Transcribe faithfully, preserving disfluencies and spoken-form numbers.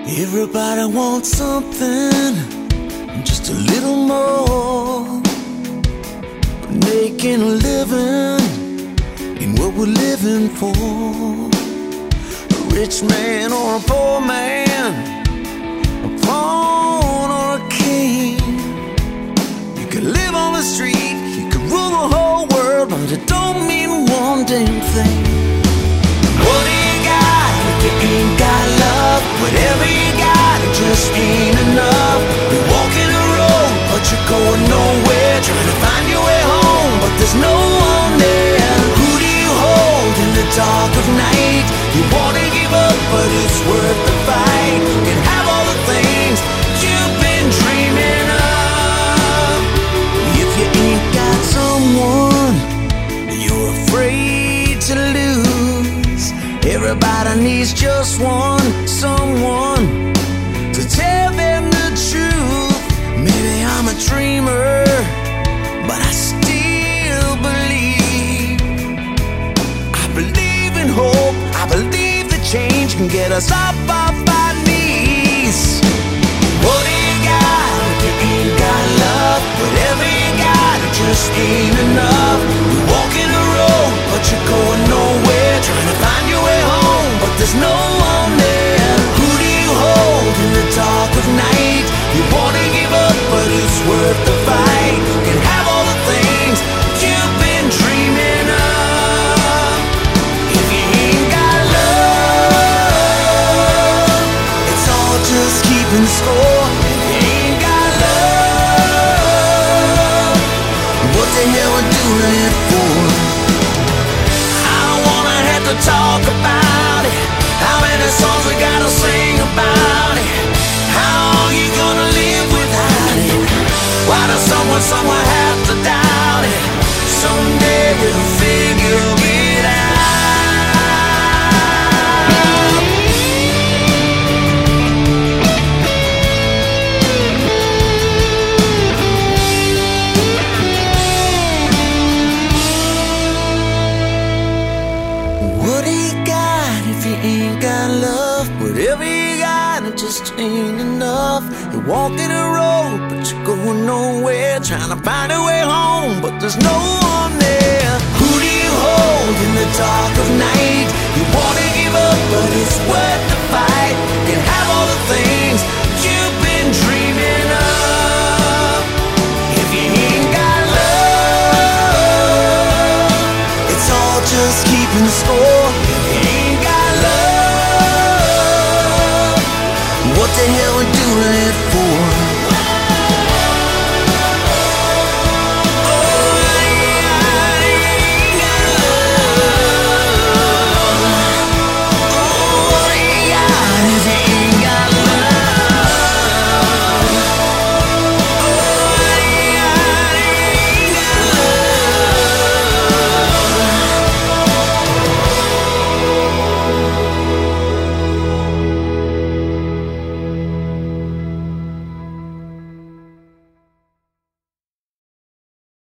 Everybody wants something, just a little more. Making a living ain't what we're living for. A rich man or a poor man, a pawn or a king. You can live on the street, you can rule the whole world, but it don't mean one damn thing. What do you got if you ain't got love? Whatever you got, it just ain't enough. You're walking a road, but you're going nowhere. Trying to find your way home, but there's no one there. Who do you hold in the dark of night? You wanna give up, but it's worth the fight. You can have all the things you've been dreaming of. If you ain't got someone you're afraid to lose, everybody needs just one, someone to tell them the truth. Maybe I'm a dreamer, but I still believe. I believe in hope, I believe that change can get us up off our knees. What do you got if you ain't got love? Whatever you got, it just ain't enough. You're walking a road, but you're going nowhere. Trying to find your way home, but there's no one there. Who do you hold in the dark of night? You wanna give up, but it's worth the fight. You can have all the things you've been dreaming of. If you ain't got love, it's all just keeping score. If you ain't got love, what the hell we doing it for? I don't wanna have to talk about it. How many songs we gotta sing about it? How long you gonna live without it? Why does someone somewhere have to doubt it? Someday we'll figure it out. What do you got if you ain't got love? Whatever you got, it just ain't enough. You're walking a road, but you're going nowhere. Trying to find a way home, but there's no one there. Who do you hold in the dark of night? You wanna give up, but it's worth the fight. You can have all the things you've been dreaming of. If you ain't got love, it's all just keeping score. If you ain't got love, what the hell we doing it for?